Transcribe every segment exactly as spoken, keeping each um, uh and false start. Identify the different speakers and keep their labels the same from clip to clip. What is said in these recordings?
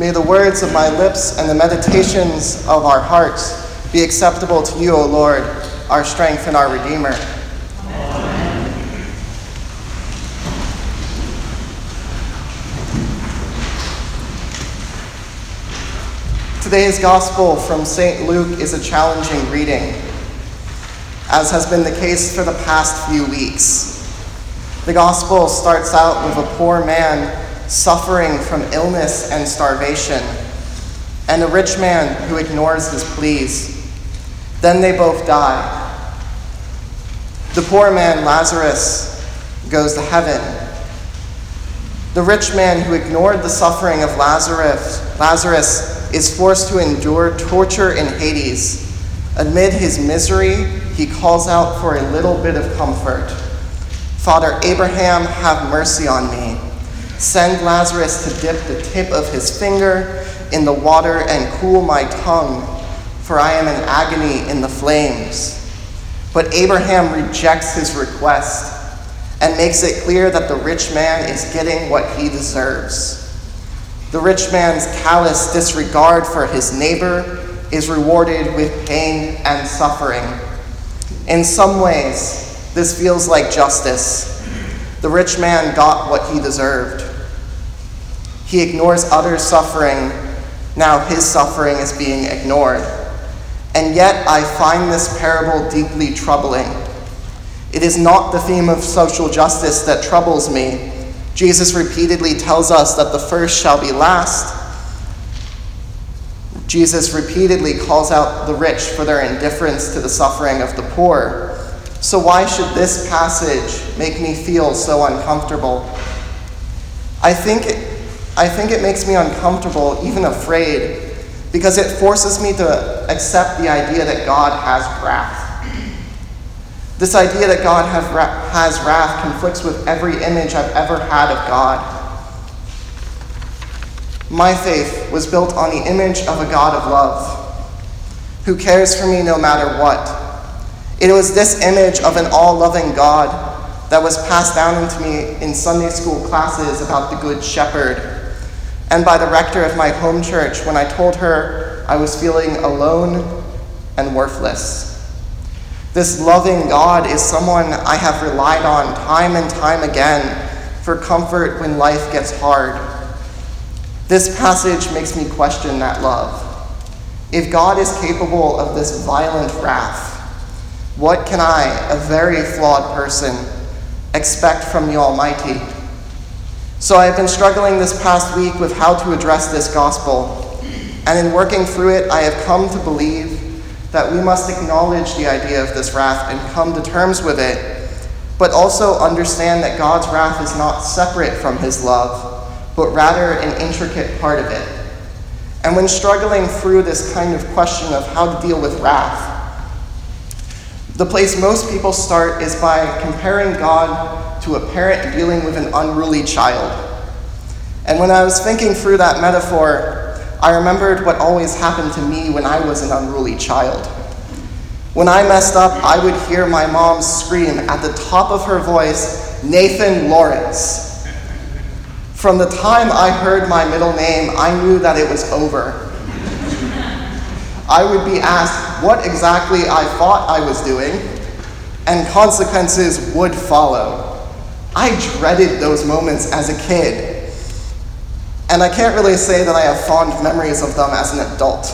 Speaker 1: May the words of my lips and the meditations of our hearts be acceptable to you, O Lord, our strength and our Redeemer.
Speaker 2: Amen.
Speaker 1: Today's Gospel from Saint Luke is a challenging reading, as has been the case for the past few weeks. The Gospel starts out with a poor man suffering from illness and starvation, and a rich man who ignores his pleas. Then they both die. The poor man, Lazarus, goes to heaven. The rich man who ignored the suffering of Lazarus, Lazarus is forced to endure torture in Hades. Amid his misery, he calls out for a little bit of comfort. Father Abraham, have mercy on me. Send Lazarus to dip the tip of his finger in the water and cool my tongue, for I am in agony in the flames. But Abraham rejects his request and makes it clear that the rich man is getting what he deserves. The rich man's callous disregard for his neighbor is rewarded with pain and suffering. In some ways, this feels like justice. The rich man got what he deserved. He ignores others' suffering. Now his suffering is being ignored. And yet I find this parable deeply troubling. It is not the theme of social justice that troubles me. Jesus repeatedly tells us that the first shall be last. Jesus repeatedly calls out the rich for their indifference to the suffering of the poor. So why should this passage make me feel so uncomfortable? I think it, I think it makes me uncomfortable, even afraid, because it forces me to accept the idea that God has wrath. This idea that God have, has wrath conflicts with every image I've ever had of God. My faith was built on the image of a God of love, who cares for me no matter what. It was this image of an all-loving God that was passed down into me in Sunday school classes about the Good Shepherd, and by the rector of my home church when I told her I was feeling alone and worthless. This loving God is someone I have relied on time and time again for comfort when life gets hard. This passage makes me question that love. If God is capable of this violent wrath, what can I, a very flawed person, expect from the Almighty? So I have been struggling this past week with how to address this gospel, and in working through it, I have come to believe that we must acknowledge the idea of this wrath and come to terms with it, but also understand that God's wrath is not separate from his love, but rather an intricate part of it. And when struggling through this kind of question of how to deal with wrath, the place most people start is by comparing God to a parent dealing with an unruly child. And when I was thinking through that metaphor, I remembered what always happened to me when I was an unruly child. When I messed up, I would hear my mom scream at the top of her voice, "Nathan Lawrence." From the time I heard my middle name, I knew that it was over. I would be asked what exactly I thought I was doing, and consequences would follow. I dreaded those moments as a kid, and I can't really say that I have fond memories of them as an adult.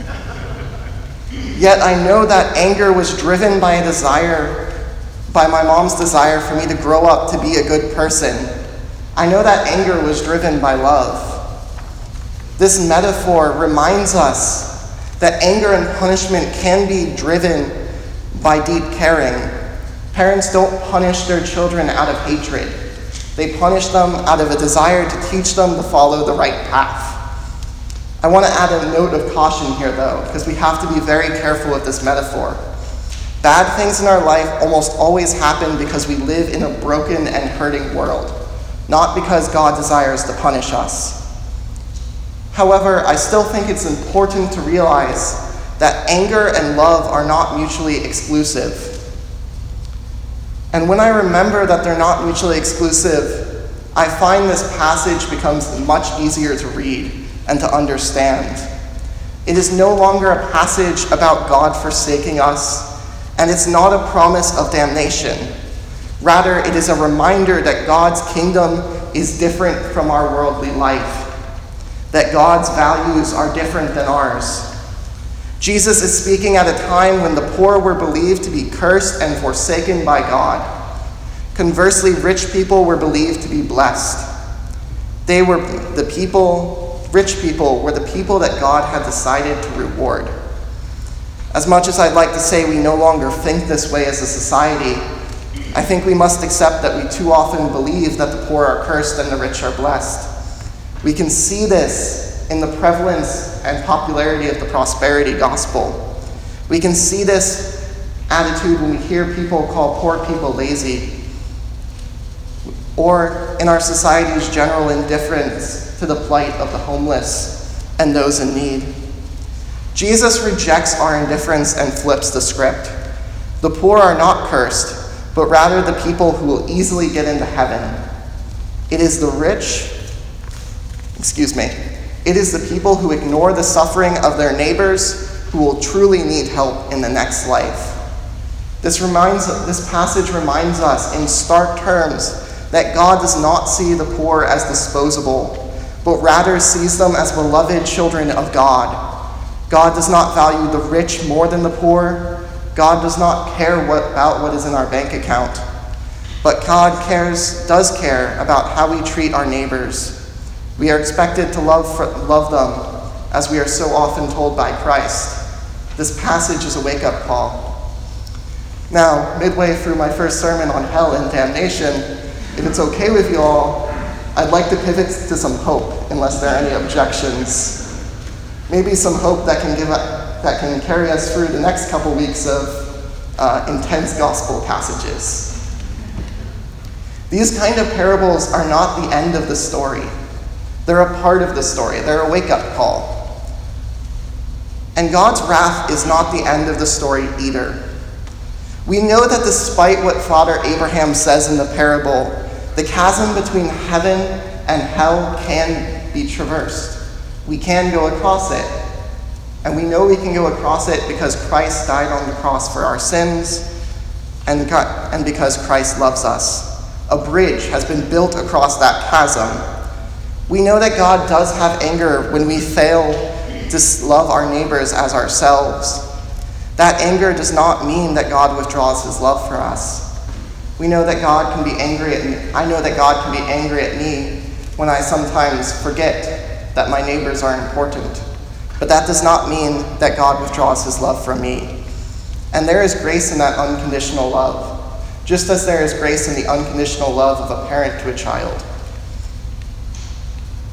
Speaker 1: Yet I know that anger was driven by a desire, by my mom's desire for me to grow up to be a good person. I know that anger was driven by love. This metaphor reminds us that anger and punishment can be driven by deep caring. Parents don't punish their children out of hatred. They punish them out of a desire to teach them to follow the right path. I want to add a note of caution here, though, because we have to be very careful with this metaphor. Bad things in our life almost always happen because we live in a broken and hurting world, not because God desires to punish us. However, I still think it's important to realize that anger and love are not mutually exclusive. And when I remember that they're not mutually exclusive, I find this passage becomes much easier to read and to understand. It is no longer a passage about God forsaking us, and it's not a promise of damnation. Rather, it is a reminder that God's kingdom is different from our worldly life, that God's values are different than ours. Jesus is speaking at a time when the poor were believed to be cursed and forsaken by God. Conversely, rich people were believed to be blessed. They were the people, rich people were the people that God had decided to reward. As much as I'd like to say we no longer think this way as a society, I think we must accept that we too often believe that the poor are cursed and the rich are blessed. We can see this in the prevalence and popularity of the prosperity gospel. We can see this attitude when we hear people call poor people lazy, or in our society's general indifference to the plight of the homeless and those in need. Jesus rejects our indifference and flips the script. The poor are not cursed, but rather the people who will easily get into heaven. It is the rich, excuse me, it is the people who ignore the suffering of their neighbors who will truly need help in the next life. This reminds, this passage reminds us in stark terms that God does not see the poor as disposable, but rather sees them as beloved children of God. God does not value the rich more than the poor. God does not care what, about what is in our bank account, but God cares, does care about how we treat our neighbors. We are expected to love, for, love them as we are so often told by Christ. This passage is a wake-up call. Now, midway through my first sermon on hell and damnation, if it's okay with you all, I'd like to pivot to some hope, unless there are any objections. Maybe some hope that can give a, that can carry us through the next couple weeks of uh, intense gospel passages. These kind of parables are not the end of the story. They're a part of the story. They're a wake-up call. And God's wrath is not the end of the story either. We know that despite what Father Abraham says in the parable, the chasm between heaven and hell can be traversed. We can go across it. And we know we can go across it because Christ died on the cross for our sins and, God, and because Christ loves us. A bridge has been built across that chasm. We know that God does have anger when we fail to love our neighbors as ourselves. That anger does not mean that God withdraws his love for us. We know that God can be angry at me. I know that God can be angry at me when I sometimes forget that my neighbors are important. But that does not mean that God withdraws his love from me. And there is grace in that unconditional love, just as there is grace in the unconditional love of a parent to a child.